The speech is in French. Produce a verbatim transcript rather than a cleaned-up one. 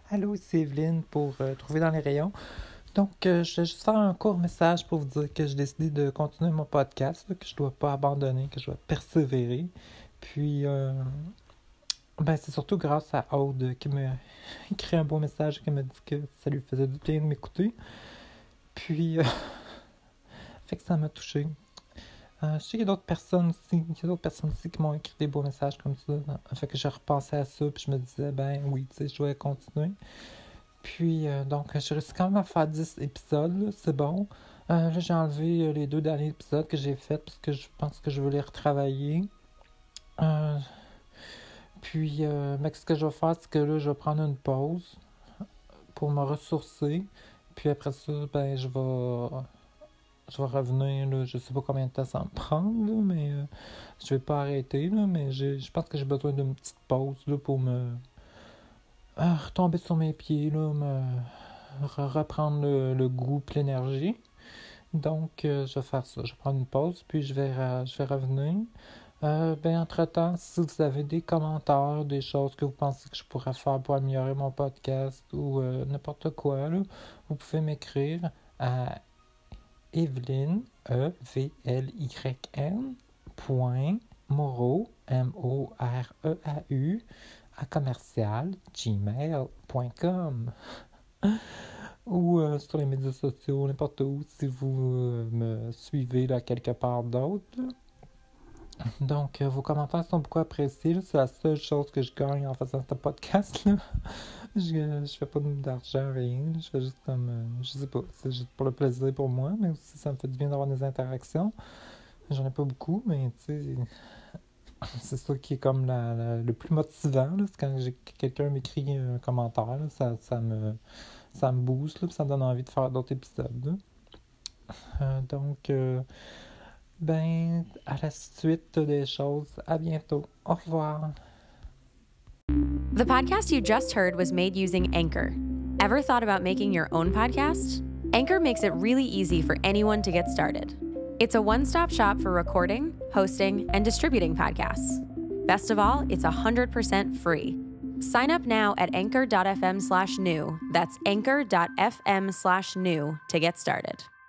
Allô, c'est Evelyne pour euh, Trouver dans les rayons. Donc, euh, je vais juste faire un court message pour vous dire que j'ai décidé de continuer mon podcast, là, que je dois pas abandonner, que je dois persévérer. Puis, euh, ben, c'est surtout grâce à Aude qui m'a écrit un beau message, qui m'a dit que ça lui faisait du bien de m'écouter. Puis, euh, fait que ça m'a touché. Euh, je sais qu'il y a d'autres personnes aussi, il y a d'autres personnes aussi qui m'ont écrit des beaux messages comme ça. Fait que j'ai repensé à ça, puis je me disais, ben oui, tu sais, je dois continuer. Puis, euh, donc, j'ai réussi quand même à faire dix épisodes, là, c'est bon. Euh, là, j'ai enlevé euh, les deux derniers épisodes que j'ai faits parce que je pense que je veux les retravailler. Euh, puis, euh, mais ce que je vais faire, c'est que là, je vais prendre une pause pour me ressourcer. Puis après ça, ben, je vais, je vais revenir, là, je sais pas combien de temps ça va me prendre, là, mais euh, je vais pas arrêter, là, mais j'ai, je pense que j'ai besoin d'une petite pause, là, pour me euh, retomber sur mes pieds, là, me re- reprendre le, le goût et l'énergie. Donc, euh, je vais faire ça. Je vais prendre une pause, puis je vais, re- je vais revenir. Euh, ben, entre-temps, si vous avez des commentaires, des choses que vous pensez que je pourrais faire pour améliorer mon podcast ou euh, n'importe quoi, là, vous pouvez m'écrire à Evelyne, E V L Y N, point, Moreau, M O R E A U, à commercial, gmail point com. Ou euh, sur les médias sociaux, n'importe où, si vous euh, me suivez là quelque part d'autre. Donc, euh, vos commentaires sont beaucoup appréciés, là. C'est la seule chose que je gagne en faisant ce podcast, là. je, je fais pas d'argent, rien. Je fais juste comme, euh, je sais pas, c'est juste pour le plaisir pour moi, mais aussi ça me fait du bien d'avoir des interactions. J'en ai pas beaucoup, mais tu sais, c'est ça qui est comme la, la- le plus motivant, là. C'est quand j'ai, quelqu'un m'écrit un commentaire, là, ça, ça me ça me booste, là, puis ça me donne envie de faire d'autres épisodes, là. Euh, donc, euh, ben, à la suite des choses, à bientôt. Au revoir. The podcast you just heard was made using Anchor. Ever thought about making your own podcast? Anchor makes it really easy for anyone to get started. It's a one-stop shop for recording, hosting, and distributing podcasts. Best of all, it's one hundred percent free. Sign up now at anchor.fm slash new. That's anchor.fm slash new to get started.